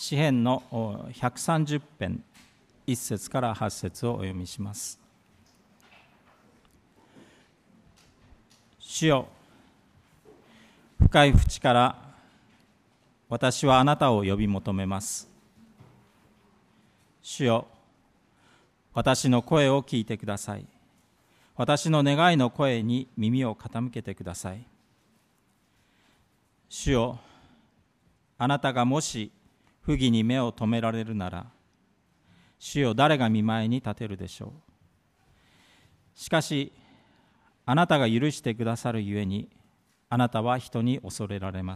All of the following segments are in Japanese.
詩編の130編1節から8節をお読みします。主よ、深い淵から私はあなたを呼び求めます。主よ、私の声を聞いてください。私の願いの声に耳を傾けてください。主よ、あなたがもし不義に目を留められるなら、主よ、誰が御前に立てるでしょう。しかし、あなたが許してくださるゆえに、あなたは人に恐れられます。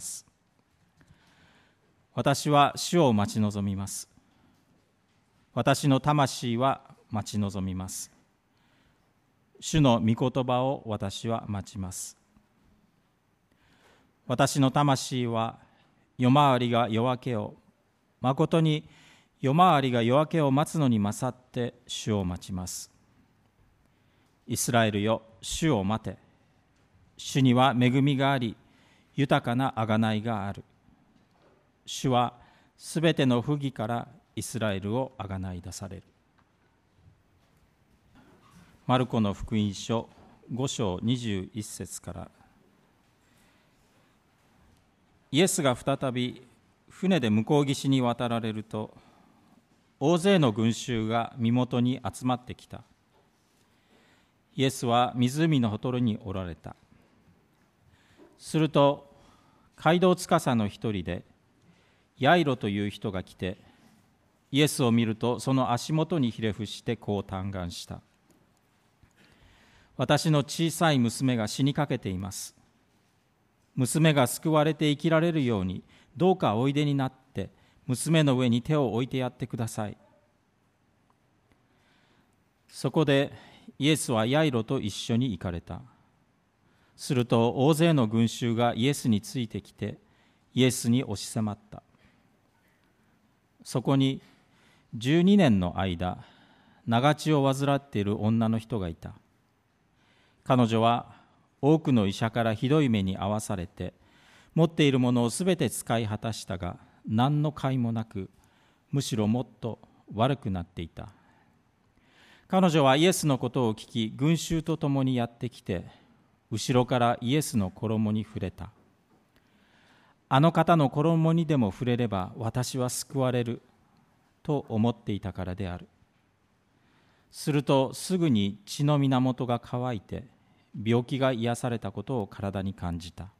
私は主を待ち望みます。私の魂は待ち望みます。主の御言葉を私は待ちます。私の魂は夜回りが夜明けを、まことに夜回りが夜明けを待つのに勝って主を待ちます。イスラエルよ、主を待て。主には恵みがあり、豊かな贖いがある。主はすべての不義からイスラエルを贖い出される。マルコの福音書5章21節から。イエスが再び船で向こう岸に渡られると、大勢の群衆が身元に集まってきた。イエスは湖のほとりにおられた。すると街道司の一人でヤイロという人が来て、イエスを見るとその足元にひれ伏してこう嘆願した。私の小さい娘が死にかけています。娘が救われて生きられるように、どうかおいでになって娘の上に手を置いてやってください。そこでイエスはヤイロと一緒に行かれた。すると大勢の群衆がイエスについてきて、イエスに押し迫った。そこに12年の間、長血を患っている女の人がいた。彼女は多くの医者からひどい目に遭わされて、持っているものをすべて使い果たしたが、何の甲斐もなく、むしろもっと悪くなっていた。彼女はイエスのことを聞き、群衆と共にやってきて、後ろからイエスの衣に触れた。あの方の衣にでも触れれば私は救われると思っていたからである。するとすぐに血の源が乾いて、病気が癒されたことを体に感じた。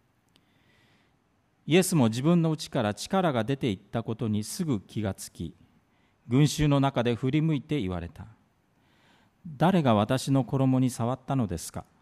イエスも自分の内から力が出ていったことにすぐ気がつき、群衆の中で振り向いて言われた。誰が私の衣に触ったのですか？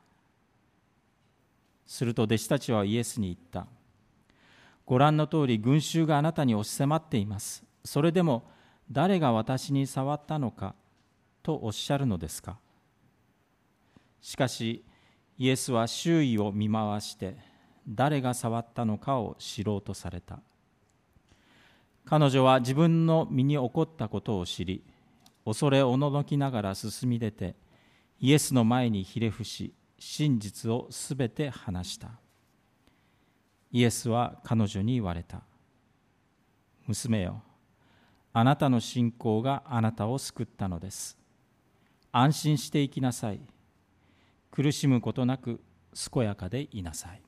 すると弟子たちはイエスに言った。ご覧の通り群衆があなたに押し迫っています。それでも誰が私に触ったのかとおっしゃるのですか？しかしイエスは周囲を見回して誰が触ったのかを知ろうとされた。彼女は自分の身に起こったことを知り、恐れおののきながら進み出てイエスの前にひれ伏し、真実をすべて話した。イエスは彼女に言われた。娘よ、あなたの信仰があなたを救ったのです。安心して生きなさい。苦しむことなく健やかでいなさい。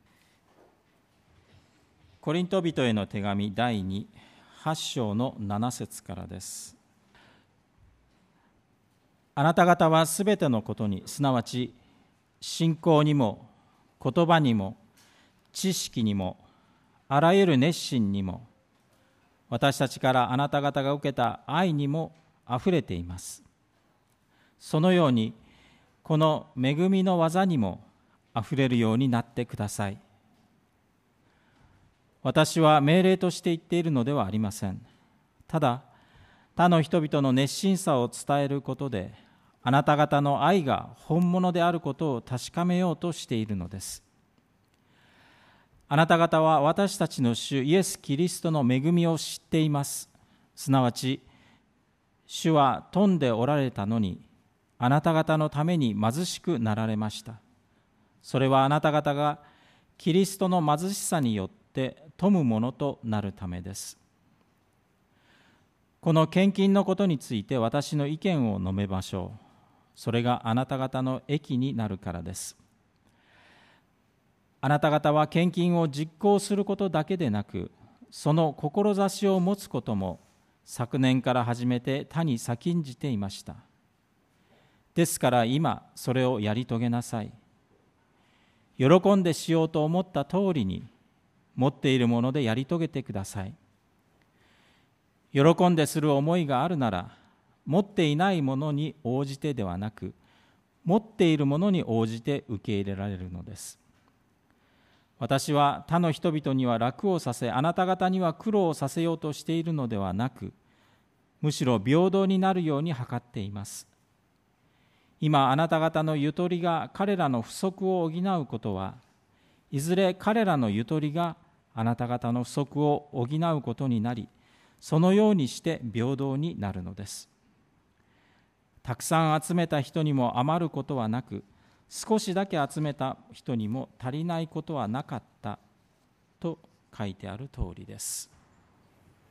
コリント人への手紙第2、8章の7節からです。あなた方はすべてのことに、すなわち信仰にも言葉にも知識にもあらゆる熱心にも、私たちからあなた方が受けた愛にもあふれています。そのようにこの恵みの技にもあふれるようになってください。私は命令として言っているのではありません。ただ他の人々の熱心さを伝えることで、あなた方の愛が本物であることを確かめようとしているのです。あなた方は私たちの主イエス・キリストの恵みを知っています。すなわち主は富んでおられたのに、あなた方のために貧しくなられました。それはあなた方がキリストの貧しさによって富むものとなるためです。 この献金のことについて私の意見を述べましょう。それがあなた方の益になるからです。あなた方は献金を実行することだけでなく、その志を持つことも昨年から始めて他に先んじていました。ですから今それをやり遂げなさい。喜んでしようと思った通りに持っているものでやり遂げてください。喜んでする思いがあるなら、持っていないものに応じてではなく、持っているものに応じて受け入れられるのです。私は他の人々には楽をさせ、あなた方には苦労をさせようとしているのではなく、むしろ平等になるように図っています。今あなた方のゆとりが彼らの不足を補うことは、いずれ彼らのゆとりがあなた方の不足を補うことになり、そのようにして平等になるのです。たくさん集めた人にも余ることはなく、少しだけ集めた人にも足りないことはなかったと書いてある通りです。